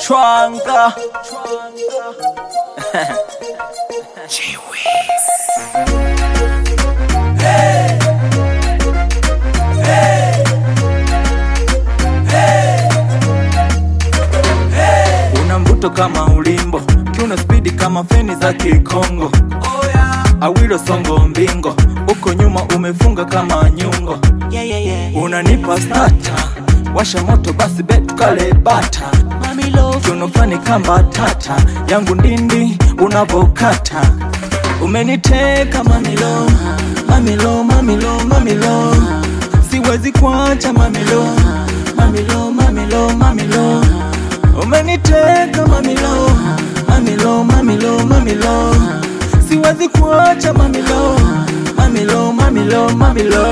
Chwanga una mvuto kama ulimbo, kiuno speedi kama feni za Kikongo. Awilo songo mbingo, uko nyuma umefunga kama nyungo. Unanipa starter, washa moto basi betu kale bata. Kiuno fani kamba tata, yangu ndindi unavokata. Umeniteka mamilo, mamilo, mamilo, mamilo. Siwezi kuacha mamilo, mamilo, mamilo, mamilo. Umeniteka mamilo, mamilo, mamilo, mamilo. Siwezi kuacha mamilo, mamilo, mamilo, mamilo.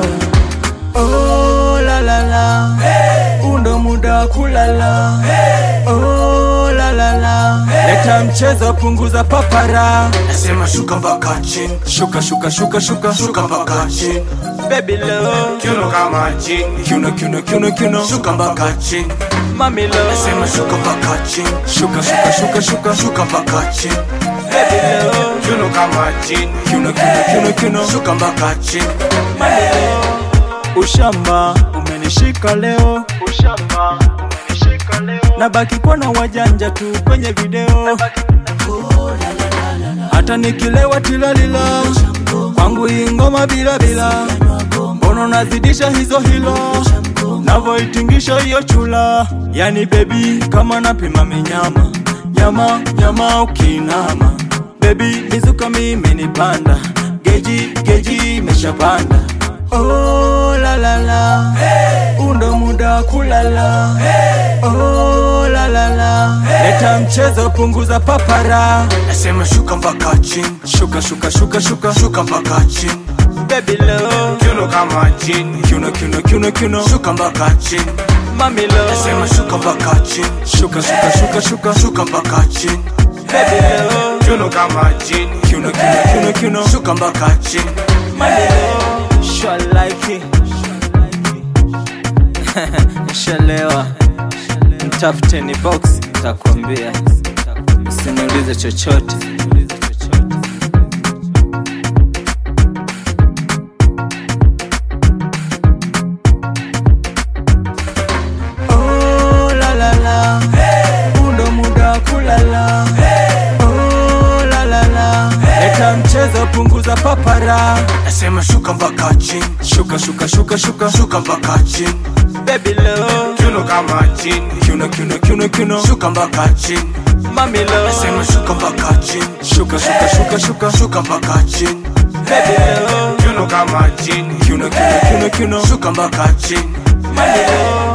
Oh la la la, undo muda kulala. Oh la la la, leta mchezo punguza papara. Nasema shuka mpaka chini, Shuka shuka shuka shuka shuka mpaka chini. Baby love, Kiuno kama chini, kiuno kiuno kiuno kiuno. shuka mpaka chini. Mami love, Nasema shuka mpaka chini, shuka shuka shuka shuka. shuka mpaka chini. Baby love, Kiuno kama chini, kiuno kiuno kiuno kiuno. shuka mpaka chini. Ushamba umenishika leo, ushamba umenishika leo. Nabaki kuona wajanja tu kwenye video. Hata nikilewa tilalila, kwangu hii ngoma bila bila. Mbono nazidisha hizo hilo, navoitingisha hiyo chula. Yani baby kama napima minyama, nyama nyama ukinama. Baby mizuka mimi nipanda, geji geji imeshapanda. Oh la la la, undo muda kulala. Oh la la la, leta mchezo punguza papara. Nasema shuka mpaka chini, Shuka shuka shuka shuka. shuka mpaka chini. Baby love, Kiuno kama chini, kiuno kiuno kiuno kiuno. shuka mpaka chini. Mami love, Nasema shuka mpaka chini, shuka shuka shuka shuka. shuka mpaka chini. Baby love, Kiuno kama chini, kiuno kiuno kiuno kiuno. shuka mpaka chini. Mami love, sure like it. Nishalewa, mtafuteni box nitakwambia. Usiniulize chochote. Oh la la la, undo muda kulala. Oh la la la, leta mchezo punguza papara. Nasema shuka mpaka chini, Shuka shuka shuka shuka. shuka mpaka chini. Baby love, Kiuno kama chini, kiuno kiuno kiuno kiuno. shuka mpaka chini. Mami love, Nasema shuka mpaka chini, shuka shuka shuka shuka. shuka mpaka chini. Baby love, Kiuno kama chini, kiuno kiuno kiuno kiuno. shuka mpaka chini. Mami love.